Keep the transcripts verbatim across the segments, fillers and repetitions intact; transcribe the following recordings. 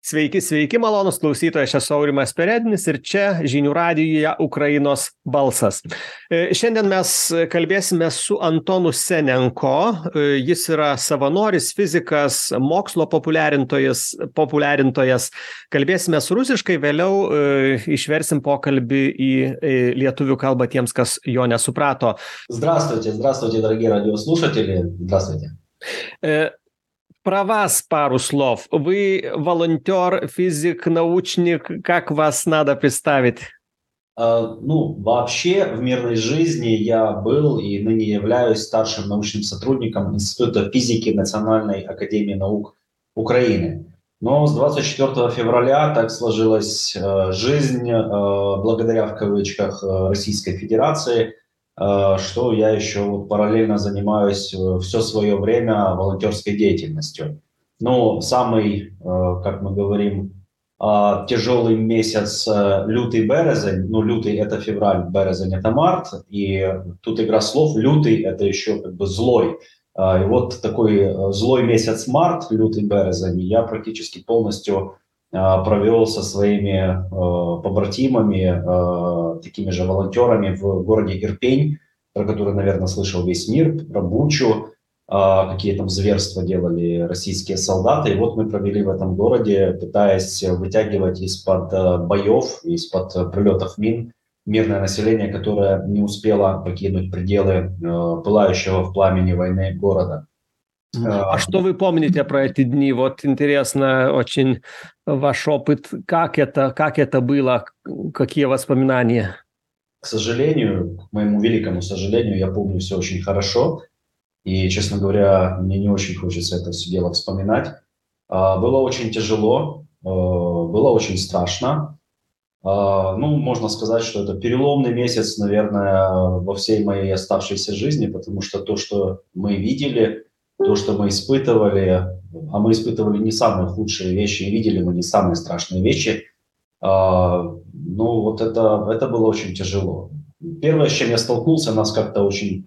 Sveiki, sveiki, malonūs klausytojai, aš esu Aurimas Perednis ir čia žinių radijuje Ukrainos balsas. Šiandien mes kalbėsime su Antonu Senenko, jis yra savanoris, fizikas, mokslo populiarintojas, populiarintojas. Kalbėsime rusiškai, vėliau išversim pokalbį į lietuvių kalbą tiems, kas jo nesuprato. Здравствуйте, здравствуйте, дорогие радиослушатели, здравствуйте. Про вас пару слов. Вы волонтер, физик, научник. Как вас надо представить? Uh, ну, вообще в мирной жизни я был и ныне являюсь старшим научным сотрудником Института физики Национальной академии наук Украины. Но с двадцать четвёртого февраля так сложилась uh, жизнь, uh, благодаря в кавычках uh, Российской Федерации, что я еще вот параллельно занимаюсь все свое время волонтерской деятельностью. Ну, самый, как мы говорим, тяжелый месяц лютый березень, ну, лютый это февраль, березень это март, и тут игра слов, лютый это еще как бы злой. И вот такой злой месяц март, лютый березень, я практически полностью провел со своими э, побратимами, э, такими же волонтерами в городе Ирпень, про который, наверное, слышал весь мир, про Бучу, э, какие там зверства делали российские солдаты. И вот мы провели в этом городе, пытаясь вытягивать из-под э, боев, из-под прилетов мин мирное население, которое не успело покинуть пределы э, пылающего в пламени войны города. А что вы помните про эти дни? Вот интересно очень ваш опыт. Как это, как это было? Какие воспоминания? К сожалению, к моему великому сожалению, я помню все очень хорошо. И, честно говоря, мне не очень хочется это все дело вспоминать. Было очень тяжело, было очень страшно. Ну, можно сказать, что это переломный месяц, наверное, во всей моей оставшейся жизни, потому что то, что мы видели, то, что мы испытывали, а мы испытывали не самые худшие вещи, и видели мы не самые страшные вещи, а, ну вот это, это было очень тяжело. Первое, с чем я столкнулся, нас как-то очень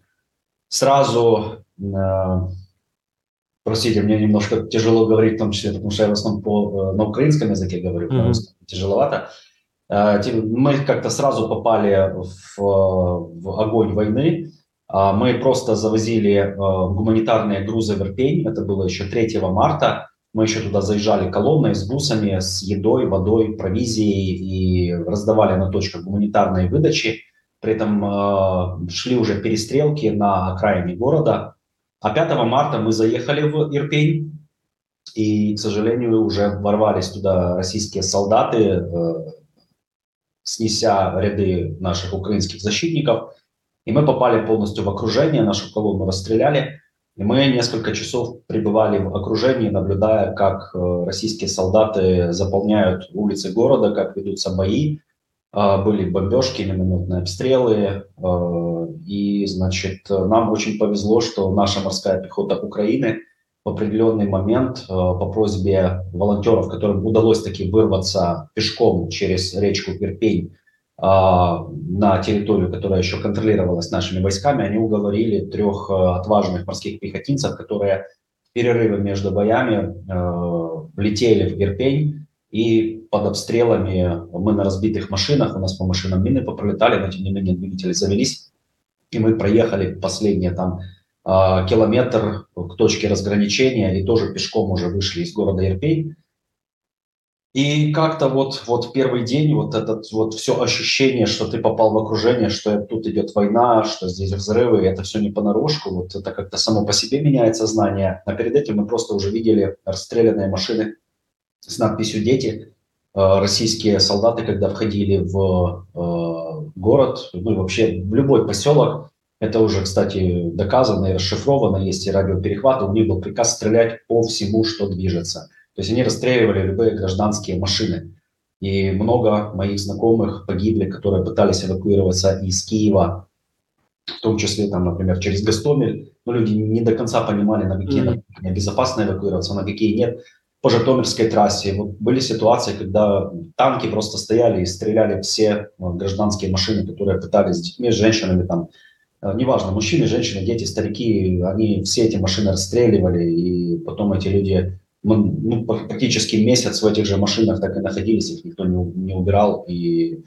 сразу, а, простите, мне немножко тяжело говорить, в том числе, потому что я в основном по, на украинском языке говорю, mm-hmm. тяжеловато. А, мы как-то сразу попали в, в огонь войны. Мы просто завозили гуманитарные грузы в Ирпень, это было еще третьего марта. Мы еще туда заезжали колонной с бусами, с едой, водой, провизией и раздавали на точках гуманитарные выдачи. При этом шли уже перестрелки на окраине города. А пятого марта мы заехали в Ирпень, и, к сожалению, уже ворвались туда российские солдаты, снеся ряды наших украинских защитников. И мы попали полностью в окружение, нашу колонну расстреляли. И мы несколько часов пребывали в окружении, наблюдая, как российские солдаты заполняют улицы города, как ведутся бои. Были бомбежки, минометные обстрелы. И, значит, нам очень повезло, что наша морская пехота Украины в определенный момент по просьбе волонтеров, которым удалось таки вырваться пешком через речку Ирпень, на территорию, которая еще контролировалась нашими войсками, они уговорили трех отважных морских пехотинцев, которые в перерыве между боями э, влетели в Ирпень, и под обстрелами мы на разбитых машинах, у нас по машинам мины попролетали, но тем не менее двигатели завелись, и мы проехали последние там э, километр к точке разграничения, и тоже пешком уже вышли из города Ирпень. И как-то вот, вот первый день, вот это вот все ощущение, что ты попал в окружение, что тут идет война, что здесь взрывы, это все не понарошку, вот это как-то само по себе меняет сознание. А перед этим мы просто уже видели расстрелянные машины с надписью «Дети». Российские солдаты, когда входили в город, ну и вообще в любой поселок, это уже, кстати, доказано и расшифровано, есть и радиоперехваты, у них был приказ стрелять по всему, что движется. То есть они расстреливали любые гражданские машины. И много моих знакомых погибли, которые пытались эвакуироваться из Киева, в том числе, там, например, через Гостомель. Но люди не до конца понимали, на какие mm-hmm. безопасно эвакуироваться, на какие нет. По Житомирской трассе вот были ситуации, когда танки просто стояли и стреляли все гражданские машины, которые пытались с детьми, с женщинами, там, неважно, мужчины, женщины, дети, старики, они все эти машины расстреливали, и потом эти люди мы, ну, практически месяц в этих же машинах так и находились, их никто не, не убирал. И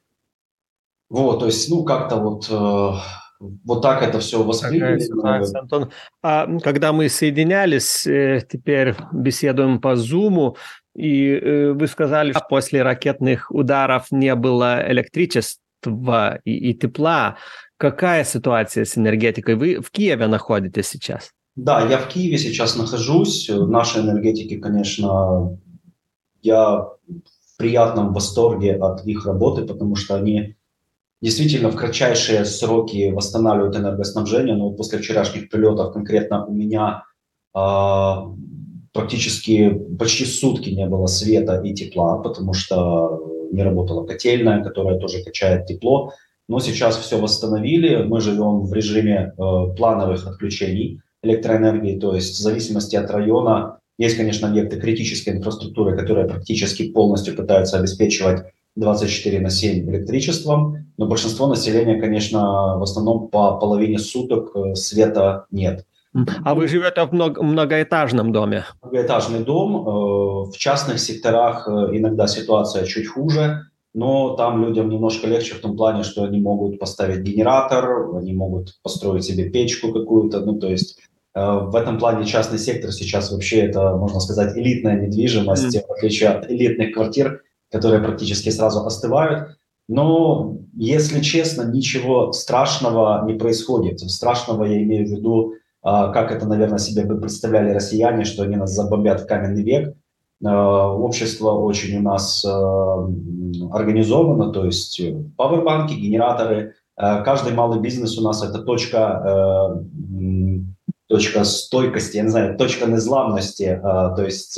вот, то есть, ну, как-то вот, э, вот так это все Такая восприняли. ситуация, Антон. А когда мы соединялись, э, теперь беседуем по Зуму, и э, вы сказали, что после ракетных ударов не было электричества и, и тепла. Какая ситуация с энергетикой? Вы в Киеве находитесь сейчас? Да, я в Киеве сейчас нахожусь. Наши энергетики, конечно, я в приятном восторге от их работы, потому что они действительно в кратчайшие сроки восстанавливают энергоснабжение. Но вот после вчерашних прилетов конкретно у меня а, практически почти сутки не было света и тепла, потому что не работала котельная, которая тоже качает тепло. Но сейчас все восстановили. Мы живем в режиме э, плановых отключений электроэнергии, то есть в зависимости от района есть, конечно, объекты критической инфраструктуры, которые практически полностью пытаются обеспечивать двадцать четыре на семь электричеством, но большинство населения, конечно, в основном по половине суток э, света нет. А вы живете в много, многоэтажном доме? Многоэтажный дом, э, в частных секторах э, иногда ситуация чуть хуже, но там людям немножко легче в том плане, что они могут поставить генератор, они могут построить себе печку какую-то, ну то есть э, в этом плане частный сектор сейчас вообще это, можно сказать, элитная недвижимость, Mm. в отличие от элитных квартир, которые практически сразу остывают. Но, если честно, ничего страшного не происходит. Страшного я имею в виду, как это, наверное, себе бы представляли россияне, что они нас забомбят в каменный век. Общество очень у нас организовано, то есть павербанки, генераторы. Каждый малый бизнес у нас это точка, точка стойкости, я не знаю, точка незламности. То есть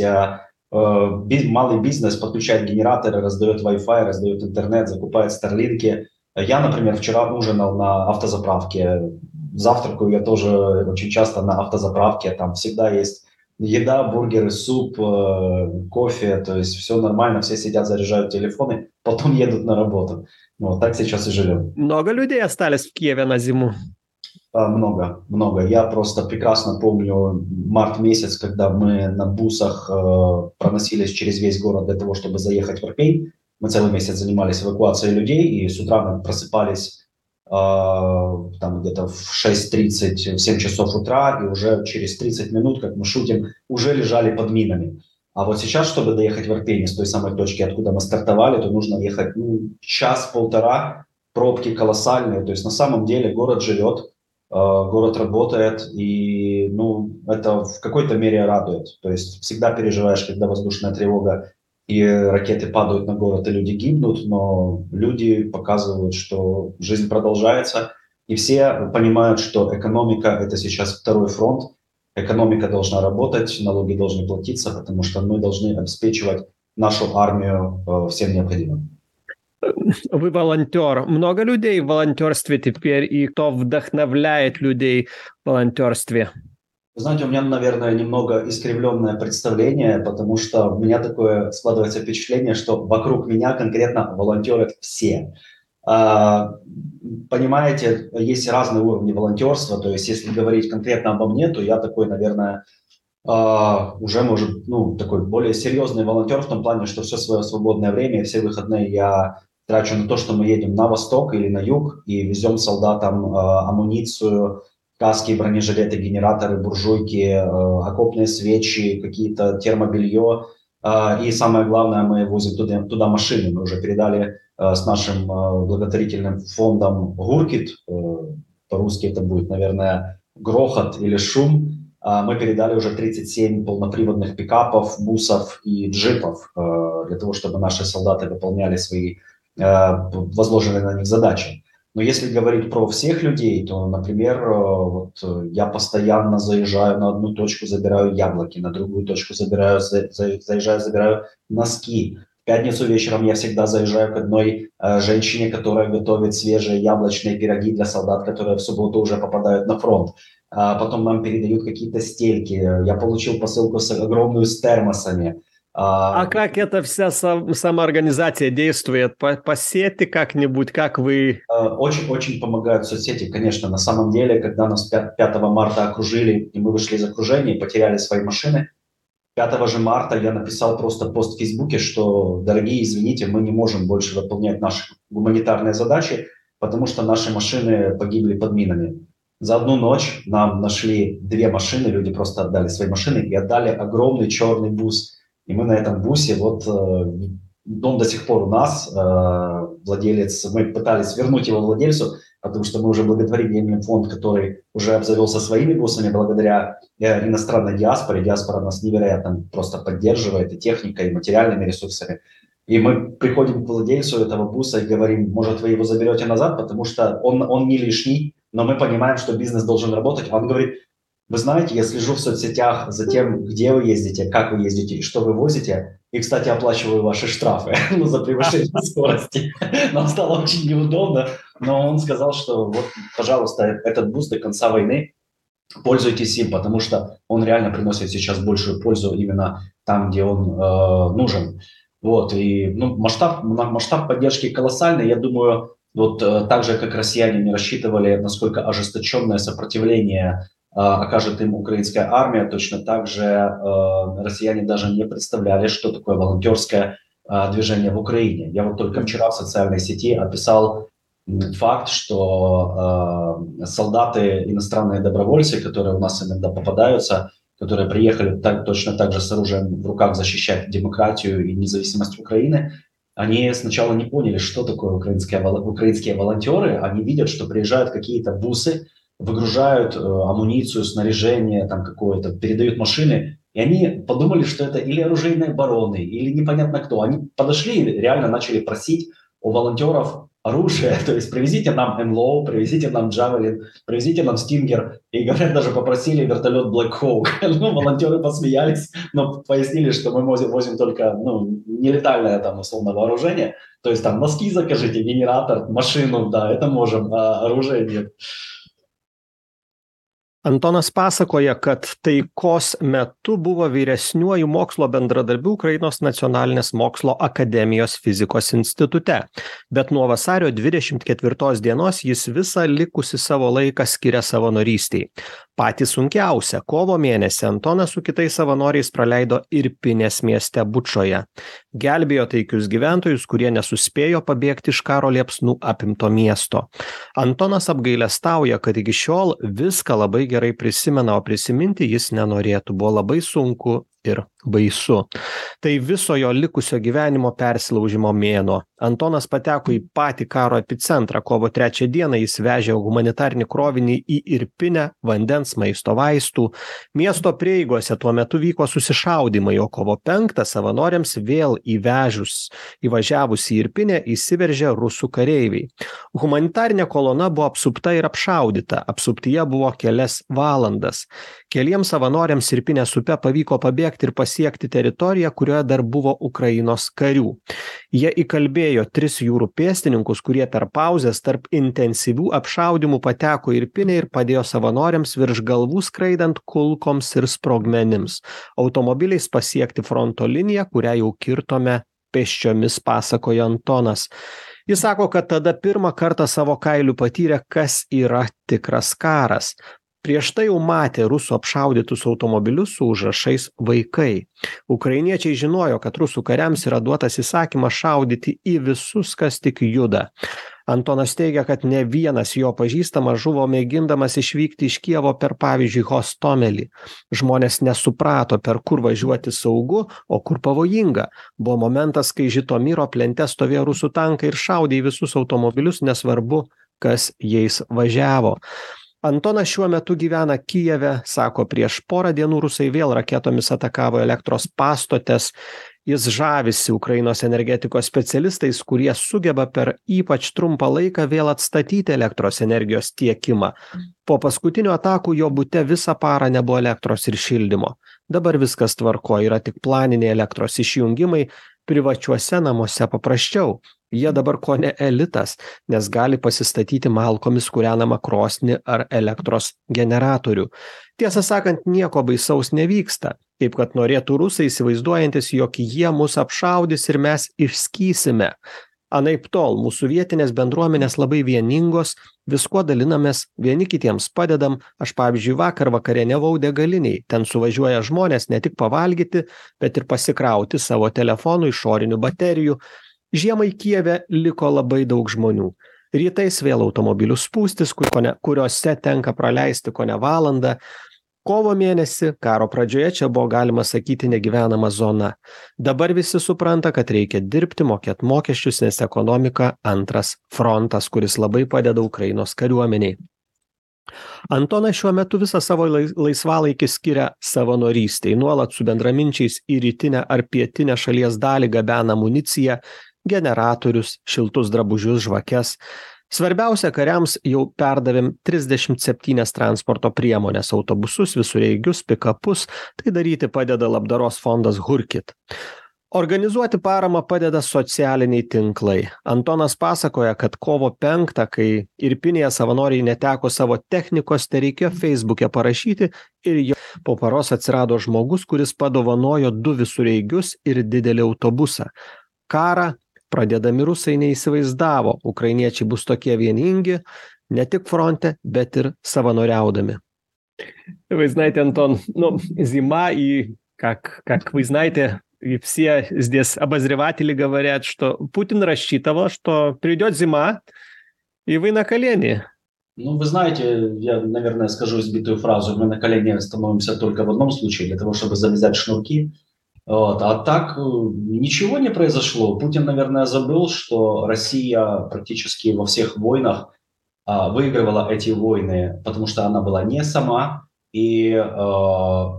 малый бизнес подключает генераторы, раздает Wi-Fi, раздает интернет, закупает старлинки. Я, например, вчера ужинал на автозаправке. Завтракаю я тоже очень часто на автозаправке, там всегда есть еда, бургеры, суп, э, кофе, то есть все нормально, все сидят, заряжают телефоны, потом едут на работу. Вот так сейчас и живем. Много людей остались в Киеве на зиму? А, много, много. Я просто прекрасно помню март месяц, когда мы на бусах э, проносились через весь город для того, чтобы заехать в Ирпень. Мы целый месяц занимались эвакуацией людей, и с утра мы просыпались там где-то в шесть тридцать, в семь часов утра, и уже через тридцать минут, как мы шутим, уже лежали под минами. А вот сейчас, чтобы доехать в Ирпень с той самой точки, откуда мы стартовали, то нужно ехать ну, час-полтора, пробки колоссальные. То есть на самом деле город живет, город работает, и ну, это в какой-то мере радует. То есть всегда переживаешь, когда воздушная тревога и ракеты падают на город, и люди гибнут, но люди показывают, что жизнь продолжается, и все понимают, что экономика – это сейчас второй фронт, экономика должна работать, налоги должны платиться, потому что мы должны обеспечивать нашу армию э, всем необходимым. Вы волонтер. Много людей в волонтерстве теперь, и кто вдохновляет людей в волонтерстве? Вы знаете, у меня, наверное, немного искривленное представление, потому что у меня такое складывается впечатление, что вокруг меня конкретно волонтерят все. А, понимаете, есть разные уровни волонтерства, то есть если говорить конкретно обо мне, то я такой, наверное, а, уже, может, ну, такой более серьезный волонтер в том плане, что все свое свободное время, все выходные я трачу на то, что мы едем на восток или на юг и везем солдатам а, амуницию, каски, бронежилеты, генераторы, буржуйки, э, окопные свечи, какие-то термобелье. Э, и самое главное, мы возим туда, туда машины. Мы уже передали э, с нашим э, благотворительным фондом «Гуркит», э, по-русски это будет, наверное, грохот или шум. Э, мы передали уже тридцать семь полноприводных пикапов, бусов и джипов э, для того, чтобы наши солдаты выполняли свои э, возложенные на них задачи. Но если говорить про всех людей, то, например, вот я постоянно заезжаю на одну точку, забираю яблоки, на другую точку забираю, заезжаю, забираю носки. В пятницу вечером я всегда заезжаю к одной э, женщине, которая готовит свежие яблочные пироги для солдат, которые в субботу уже попадают на фронт. А потом нам передают какие-то стельки. Я получил посылку с огромную с термосами. А как эта вся самоорганизация действует? По, по сети как-нибудь, как вы... Очень-очень помогают соцсети, конечно. На самом деле, когда нас пятого марта окружили, и мы вышли из окружения, потеряли свои машины, пятого же марта я написал просто пост в Фейсбуке, что, дорогие, извините, мы не можем больше выполнять наши гуманитарные задачи, потому что наши машины погибли под минами. За одну ночь нам нашли две машины, люди просто отдали свои машины и отдали огромный черный бус. И мы на этом бусе, вот, он до сих пор у нас, владелец, мы пытались вернуть его владельцу, потому что мы уже благотворительный фонд, который уже обзавелся своими бусами благодаря иностранной диаспоре. Диаспора нас невероятно просто поддерживает и техникой, и материальными ресурсами. И мы приходим к владельцу этого буса и говорим, может, вы его заберете назад, потому что он, он не лишний, но мы понимаем, что бизнес должен работать. Он говорит, вы знаете, я слежу в соцсетях за тем, где вы ездите, как вы ездите и что вы возите. И, кстати, оплачиваю ваши штрафы ну, за превышение скорости. Нам стало очень неудобно, но он сказал, что вот, пожалуйста, этот бус до конца войны, пользуйтесь им, потому что он реально приносит сейчас большую пользу именно там, где он э, нужен. Вот, и ну, масштаб, масштаб поддержки колоссальный. Я думаю, вот э, так же, как россияне не рассчитывали, насколько ожесточенное сопротивление э, окажет им украинская армия, точно так же э, россияне даже не представляли, что такое волонтерское э, движение в Украине. Я вот только вчера в социальной сети описал факт, что э, солдаты, иностранные добровольцы, которые у нас иногда попадаются, которые приехали так, точно так же с оружием в руках защищать демократию и независимость Украины, они сначала не поняли, что такое украинские, украинские волонтеры. Они видят, что приезжают какие-то бусы, выгружают э, амуницию, снаряжение там какое-то, передают машины. И они подумали, что это или оружейные бароны, или непонятно кто. Они подошли и реально начали просить у волонтеров оружие, то есть привезите нам эм лоу, привезите нам Javelin, привезите нам Stinger, и, говорят, даже попросили вертолет Black Hawk. Ну, волонтеры посмеялись, но пояснили, что мы возим, возим только, ну, нелетальное там, условно, вооружение, то есть там носки закажите, генератор, машину, да, это можем, а оружия нет. Antonas pasakoja, kad taikos metu buvo vyresniuoju mokslo bendradarbiu Ukrainos nacionalinės mokslo akademijos fizikos institute, bet nuo vasario dvidešimt ketvirtos dienos jis visą likusį savo laiką skiria savanorystei. Patį sunkiausią kovo mėnesį Antonas su kitais savanoriais praleido Irpinės mieste Bučoje. Gelbėjo taikius gyventojus, kurie nesuspėjo pabėgti iš karo liepsnų apimto miesto. Antonas apgailestauja, kad iki šiol viską labai gerai prisimena, o prisiminti jis nenorėtų. Buvo labai sunku ir baisu. Tai viso jo likusio gyvenimo persilaužimo mėnuo. Antonas pateko į patį karo epicentrą. Kovo trečią dieną jis vežė humanitarinį krovinį į Irpinę, vandens, maisto, vaistų. Miesto prieigose tuo metu vyko susišaudymai, o kovo penktą savanoriams vėl įvežus, įvažiavus į Irpinę įsiveržė rusų kareiviai. Humanitarinė kolona buvo apsupta ir apšaudyta. Apsuptyje buvo kelias valandas. Keliems savanoriams Irpinės upe pavyko pabėgti ir pasiekti teritoriją, kurioje dar buvo Ukrainos karių. Jie įkalbėjo tris jūrų pėstininkus, kurie per pauzes tarp intensyvių apšaudymų pateko į Irpinę ir padėjo savanoriams virš galvų skraidant kulkoms ir sprogmenims. Automobiliais pasiekti fronto liniją, kurią jau kirtome pėsčiomis, pasakojo Antonas. Jis sako, kad tada pirmą kartą savo kailiu patyrė, kas yra tikras karas. Prieš tai jau matė rusų apšaudytus automobilius su užrašais vaikai. Ukrainiečiai žinojo, kad rusų kariams yra duotas įsakymas šaudyti į visus, kas tik juda. Antonas teigia, kad ne vienas jo pažįstamas žuvo mėgindamas išvykti iš Kijevo per, pavyzdžiui, Hostomelį. Žmonės nesuprato, per kur važiuoti saugu, o kur pavojinga. Buvo momentas, kai Žitomyro plente stovėjo rusų tankai ir šaudė į visus automobilius, nesvarbu, kas jais važiavo. Antonas šiuo metu gyvena Kijeve, sako, prieš porą dienų rusai vėl raketomis atakavo elektros pastotes. Jis žavisi Ukrainos energetikos specialistais, kurie sugeba per ypač trumpą laiką vėl atstatyti elektros energijos tiekimą. Po paskutinių atakų jo bute visą parą nebuvo elektros ir šildymo. Dabar viskas tvarko, yra tik planiniai elektros išjungimai, privačiuose namuose paprasčiau. Jie dabar ko ne elitas, nes gali pasistatyti malkomis kūrenamą krosnį ar elektros generatorių. Tiesą sakant, nieko baisaus nevyksta, kaip kad norėtų rusai, įsivaizduojantis, jog jie mus apšaudys ir mes išskysime. Anaiptol, mūsų vietinės bendruomenės labai vieningos, viskuo dalinamės, vieni kitiems padedam. Aš, pavyzdžiui, vakar vakarieniavau degaliniai. Ten suvažiuoja žmonės ne tik pavalgyti, bet ir pasikrauti savo telefonų, išorinių baterijų. Žiemai Kijeve liko labai daug žmonių. Rytais vėl automobilių spūstis, kuriuose tenka praleisti kone valandą. Kovo mėnesį, karo pradžioje, čia buvo, galima sakyti, negyvenama zona. Dabar visi supranta, kad reikia dirbti, mokėti mokesčius, nes ekonomika antras frontas, kuris labai padeda Ukrainos kariuomeniai. Antonas šiuo metu visą savo laisvalaikį skiria savanorystei, nuolat su bendraminčiais į rytinę ar pietinę šalies dalį gabena amuniciją, generatorius, šiltus drabužius, žvakes. Svarbiausia, kariams jau perdavėm trisdešimt septynias transporto priemonės, autobusus, visureigius, pikapus. Tai daryti padeda labdaros fondas Hurkit. Organizuoti paramą padeda socialiniai tinklai. Antonas pasakoja, kad kovo penktą, kai Irpinėje savanoriai neteko savo technikos, tai reikėjo Facebook'e parašyti ir jau po paros atsirado žmogus, kuris padovanojo du visureigius ir didelį autobusą. Karą pradėdami rusai neįsivaizdavo, ukrainiečiai bus tokie vieningi, не tik фронте, bet ir savanoriaudami. Вы знаете, Антон, ну, зима, и как, как вы знаете, и все здесь обозреватели говорят, что Путин рассчитывал, что придет зима, и вы на колени. Ну, вы знаете, я, наверное, скажу избитую фразу: мы на колени становимся только в одном случае, для того, чтобы завязать шнурки. Вот. А так ничего не произошло. Путин, наверное, забыл, что Россия практически во всех войнах а, выигрывала эти войны, потому что она была не сама. И а,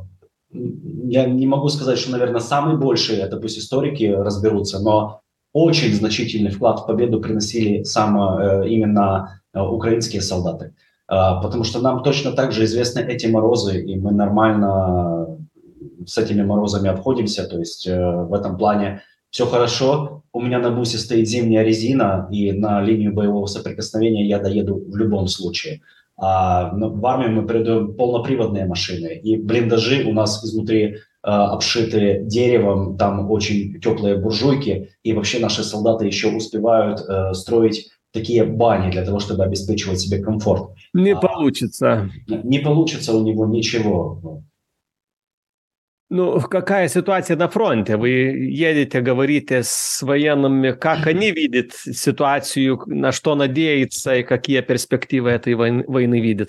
я не могу сказать, что, наверное, самый больший, это пусть историки разберутся, но очень значительный вклад в победу приносили сам э, именно э, украинские солдаты. Э, потому что нам точно так же известны эти морозы, и мы нормально с этими морозами обходимся. То есть э, в этом плане все хорошо. У меня на бусе стоит зимняя резина, и на линию боевого соприкосновения я доеду в любом случае. А в армию мы передаем полноприводные машины, и блиндажи у нас изнутри обшиты деревом, там очень теплые буржуйки, и вообще наши солдаты еще успевают э, строить такие бани для того, чтобы обеспечивать себе комфорт. Не а, получится. Не получится у него ничего. Ну, какая ситуация на фронте? Вы едете, говорите с военными, как они видят ситуацию, на что надеются и какие перспективы этой войны, войны видят?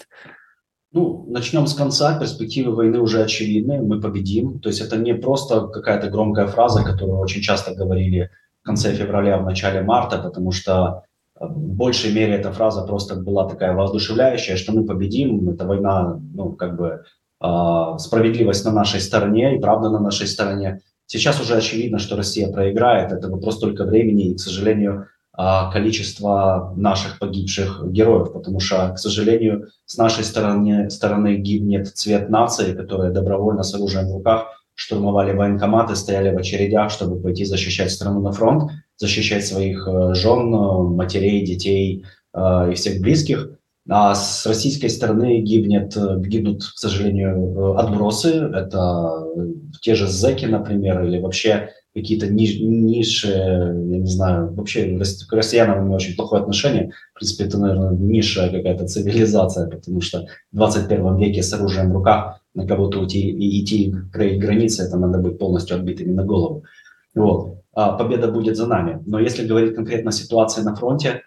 Ну, начнем с конца. Перспективы войны уже очевидны. Мы победим. То есть это не просто какая-то громкая фраза, которую очень часто говорили в конце февраля, в начале марта, потому что в большей мере эта фраза просто была такая воодушевляющая, что мы победим. Эта война, ну, как бы э, справедливость на нашей стороне и правда на нашей стороне. Сейчас уже очевидно, что Россия проиграет. Это вопрос только времени и, к сожалению, количество наших погибших героев, потому что, к сожалению, с нашей стороны, стороны гибнет цвет нации, которые добровольно с оружием в руках штурмовали военкоматы, стояли в очередях, чтобы пойти защищать страну на фронт, защищать своих жен, матерей, детей и всех близких. А с российской стороны гибнет, гибнут, к сожалению, отбросы, это те же зэки, например, или вообще какие-то ниш, ниши, я не знаю, вообще к россиянам у меня очень плохое отношение. В принципе, это, наверное, низшая какая-то цивилизация, потому что в двадцать первом веке с оружием в руках на кого-то уйти и идти кроить границы, это надо быть полностью отбитыми на голову. Вот. А победа будет за нами. Но если говорить конкретно о ситуации на фронте,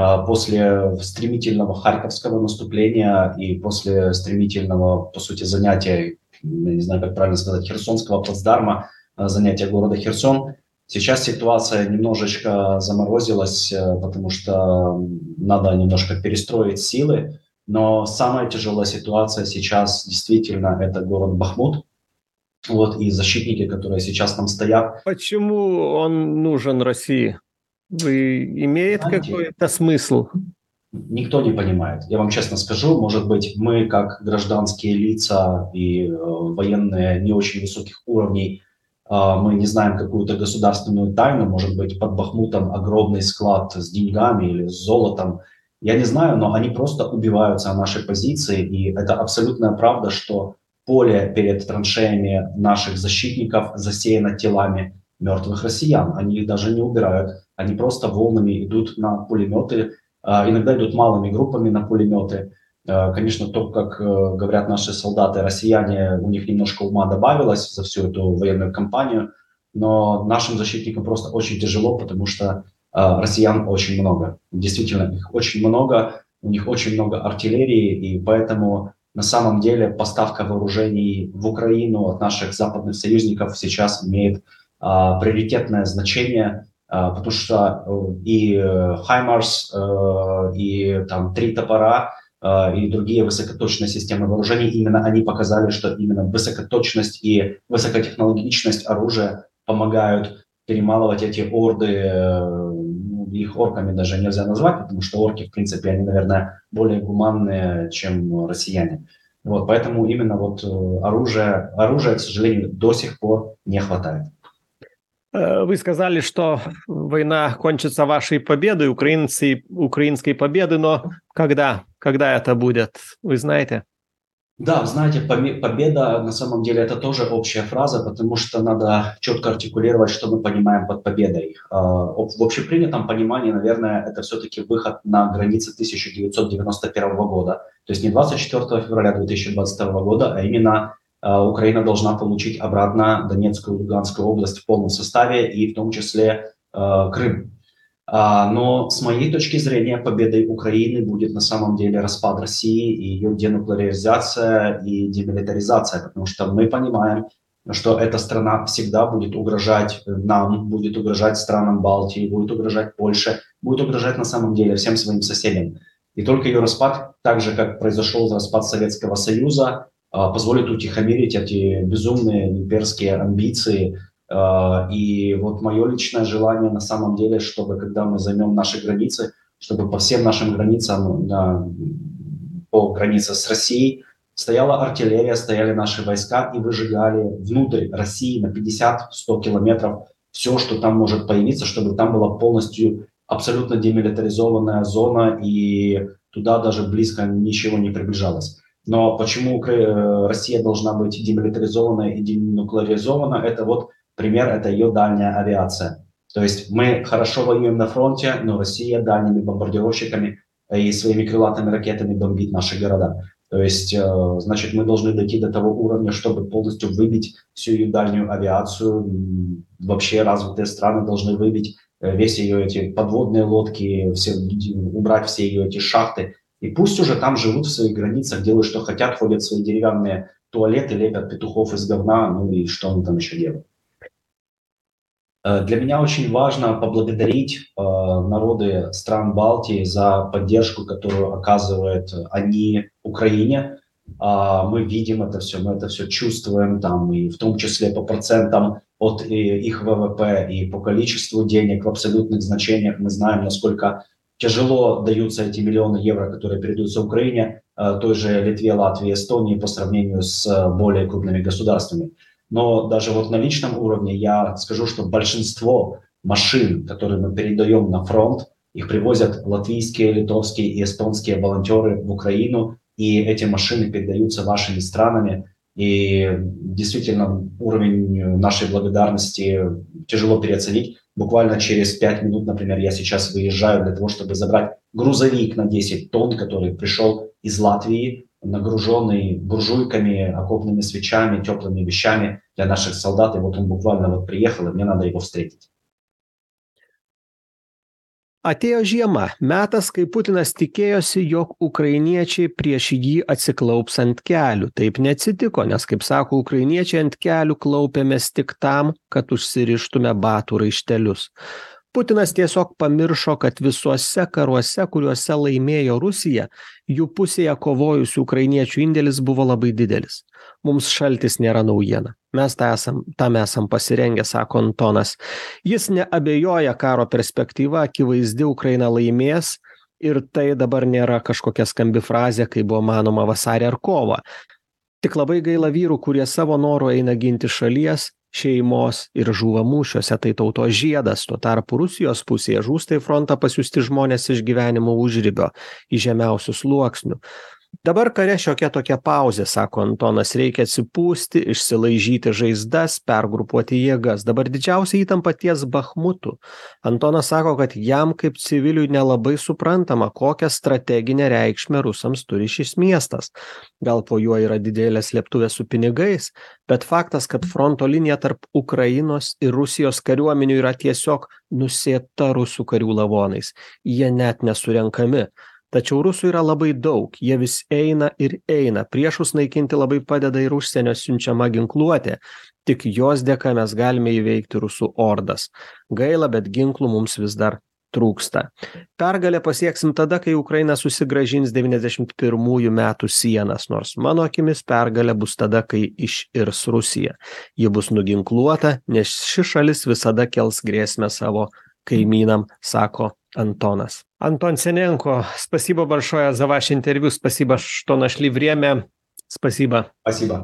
после стремительного харьковского наступления и после стремительного, по сути, занятия, я не знаю, как правильно сказать, херсонского плацдарма, занятия города Херсон, сейчас ситуация немножечко заморозилась, потому что надо немножко перестроить силы. Но самая тяжелая ситуация сейчас действительно это город Бахмут. Вот, и защитники, которые сейчас там стоят. Почему он нужен России? Вы имеет Знаете, какой-то смысл? Никто не понимает. Я вам честно скажу, может быть, мы как гражданские лица и э, военные не очень высоких уровней, э, мы не знаем какую-то государственную тайну, может быть, под Бахмутом огромный склад с деньгами или с золотом. Я не знаю, но они просто убиваются о нашей позиции, и это абсолютная правда, что поле перед траншеями наших защитников засеяно телами мертвых россиян. Они их даже не убирают. Они просто волнами идут на пулеметы. Иногда идут малыми группами на пулеметы. Конечно, то, как говорят наши солдаты, россияне, у них немножко ума добавилось за всю эту военную кампанию. Но нашим защитникам просто очень тяжело, потому что россиян очень много. Действительно, их очень много. У них очень много артиллерии, и поэтому на самом деле поставка вооружений в Украину от наших западных союзников сейчас имеет а, приоритетное значение, а, потому что и Хаймарс, а, и там три топора, а, и другие высокоточные системы вооружений, именно они показали, что именно высокоточность и высокотехнологичность оружия помогают перемалывать эти орды. Их орками даже нельзя назвать, потому что орки, в принципе, они, наверное, более гуманные, чем россияне. Вот, поэтому именно вот оружия, оружия, к сожалению, до сих пор не хватает. Вы сказали, что война кончится вашей победой, украинцы, украинской победой, но когда? Когда это будет? Вы знаете? Да, знаете, победа на самом деле это тоже общая фраза, потому что надо четко артикулировать, что мы понимаем под победой. В общепринятом понимании, наверное, это все-таки выход на границы тысяча девятьсот девяносто первого года. То есть не двадцать четвёртого февраля две тысячи двадцать второго года, а именно Украина должна получить обратно Донецкую и Луганскую область в полном составе, и в том числе Крым. Но с моей точки зрения победой Украины будет на самом деле распад России и ее денуклеаризация и демилитаризация, потому что мы понимаем, что эта страна всегда будет угрожать нам, будет угрожать странам Балтии, будет угрожать Польше, будет угрожать на самом деле всем своим соседям. И только ее распад, так же как произошел распад Советского Союза, позволит утихомирить эти безумные имперские амбиции. И вот мое личное желание на самом деле, чтобы когда мы займем наши границы, чтобы по всем нашим границам, по границе с Россией, стояла артиллерия, стояли наши войска и выжигали внутрь России на пятьдесят-сто километров все, что там может появиться, чтобы там была полностью абсолютно демилитаризованная зона и туда даже близко ничего не приближалось. Но почему Россия должна быть демилитаризована и денуклеаризована, это вот пример, это ее дальняя авиация. То есть мы хорошо воюем на фронте, но Россия дальними бомбардировщиками и своими крылатыми ракетами бомбит наши города. То есть, значит, мы должны дойти до того уровня, чтобы полностью выбить всю ее дальнюю авиацию. Вообще развитые страны должны выбить весь ее эти подводные лодки, все, убрать все ее эти шахты. И пусть уже там живут в своих границах, делают, что хотят, ходят в свои деревянные туалеты, лепят петухов из говна, ну и что они там еще делают. Для меня очень важно поблагодарить э, народы стран Балтии за поддержку, которую оказывают они Украине. Э, мы видим это все, мы это все чувствуем, там, и в том числе по процентам от э, их ВВП и по количеству денег в абсолютных значениях. Мы знаем, насколько тяжело даются эти миллионы евро, которые передаются Украине, э, той же Литве, Латвии, Эстонии по сравнению с более крупными государствами. Но даже вот на личном уровне я скажу, что большинство машин, которые мы передаем на фронт, их привозят латвийские, литовские и эстонские волонтеры в Украину, и эти машины передаются вашими странами. И действительно уровень нашей благодарности тяжело переоценить. Буквально через пять минут, например, я сейчас выезжаю для того, чтобы забрать грузовик на десять тонн, который пришел из Латвии, нагруженный буржуйками, окопными свечами, теплыми вещами для наших солдат. И вот он буквально вот приехал, и мне надо его встретить. Atėjo žiema, metas, kai Putinas tikėjosi, jog ukrainiečiai prieš jį atsiklaups ant kelių. Taip neatsitiko, nes, kaip sako ukrainiečiai, ant kelių klaupėmės tik tam, kad užsirištume batų raištelius. Putinas tiesiog pamiršo, kad visuose karuose, kuriuose laimėjo Rusija, jų pusėje kovojusių ukrainiečių indėlis buvo labai didelis. Mums šaltis nėra naujiena. Mes tą esam, tam esam pasirengę, sako Antonas. Jis neabejoja karo perspektyva, akivaizdi Ukraina laimės ir tai dabar nėra kažkokia skambi frazė, kai buvo manoma vasarį ar kovą. Tik labai gaila vyrų, kurie savo noru eina ginti šalies, šeimos ir žūva mūšiuose, tai tautos žiedas. Tuo tarpu Rusijos pusėje žūsta į frontą pasiųsti žmonės iš gyvenimo užribio, į žemiausius sluoksnių. Dabar kare šiokia tokia pauzė, sako Antonas, reikia atsipūsti, išsilaižyti žaizdas, pergrupuoti jėgas. Dabar didžiausia įtampa ties Bachmutu. Antonas sako, kad jam kaip civiliui nelabai suprantama, kokią strateginę reikšmę rusams turi šis miestas. Gal po juo yra didelė slėptuvė su pinigais, bet faktas, kad fronto linija tarp Ukrainos ir Rusijos kariuomenių yra tiesiog nusėta rusų karių lavonais. Jie net nesurenkami. Tačiau rusų yra labai daug, jie vis eina ir eina. Priešus naikinti labai padeda ir užsienio siunčiama ginkluotė. Tik jos dėka mes galime įveikti rusų ordas. Gaila, bet ginklų mums vis dar trūksta. Pergalę pasieksim tada, kai Ukraina susigrąžins devyniasdešimt pirmųjų metų sienas, nors mano akimis pergalė bus tada, kai iširs Rusija. Ji bus nuginkluota, nes ši šalis visada kels grėsmę savo kaimynam, sako Антонас. Антон Сененко, спасибо большое за ваш интервью, спасибо, что нашли время. Спасибо. Спасибо.